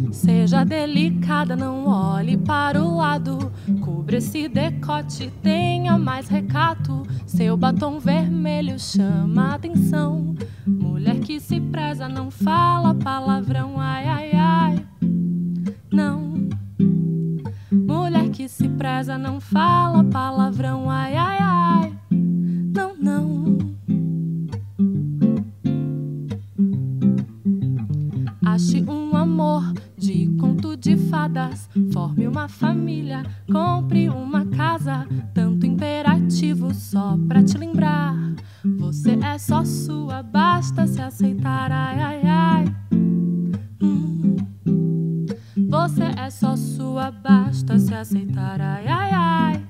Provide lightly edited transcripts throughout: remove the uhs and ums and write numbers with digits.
Seja delicada, não olhe para o lado. Cubra esse decote, tenha mais recato. Seu batom vermelho chama a atenção. Mulher que se preza, não fala palavrão. Ai, ai, ai, não. Mulher que se preza, não fala palavrão. Ai, ai, ai, não, não. Ache um amor de conto de fadas, forme uma família, compre uma casa. Tanto imperativo só pra te lembrar. Você é só sua, basta se aceitar. Ai, ai, ai. Você é só sua, basta se aceitar. Ai, ai, ai.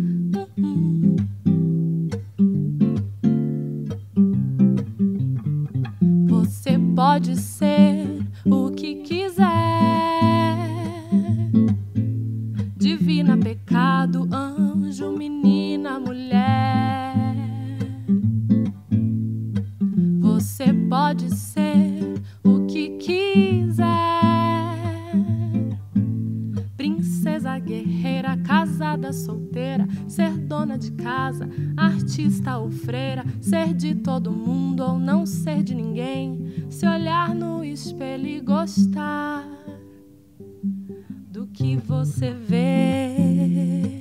Você pode ser o que quiser. Divina, pecado, anjo, menina, mulher. Você pode ser o que quiser. Princesa, guerreira, casada, solteira, ser dona de casa, artista ou freira, ser de todo mundo ou não ser de ninguém. Se olhar no espelho e gostar do que você vê.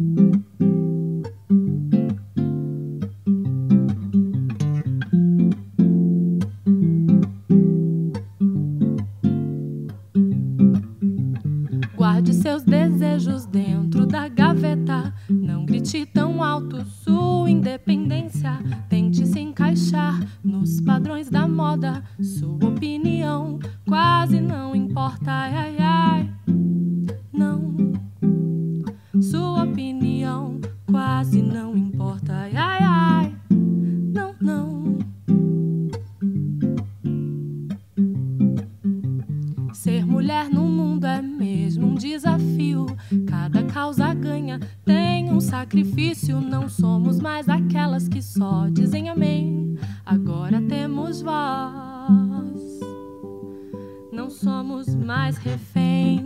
Guarde seus desejos dentro da gaveta. Não grite tão alto sua independência. Tente se encaixar nos padrões da moda. Sua opinião quase não importa. Ai, ai, ai, não. Sua opinião quase não importa. Ai, ai, ai, não, não. Ser mulher no mundo é mesmo um desafio. Cada causa ganha, tem um sacrifício. Não somos mais aquelas que só dizem amém. Agora temos voz. Não somos mais reféns.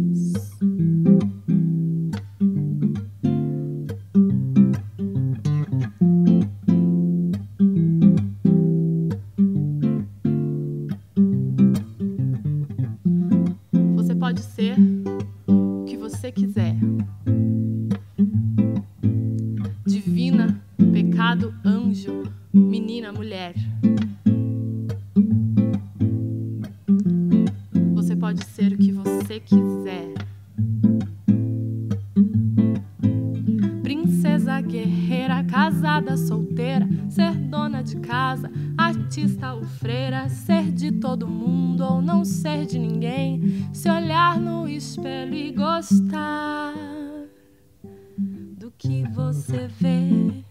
Você pode ser o que você quiser. Divina, pecado, anjo, menina, mulher. Você pode ser o que você quiser. Princesa, guerreira, casada, solteira, ser dona de casa, artista ou freira, ser de todo mundo ou não ser de ninguém. Se olhar no espelho e gostar do que você vê.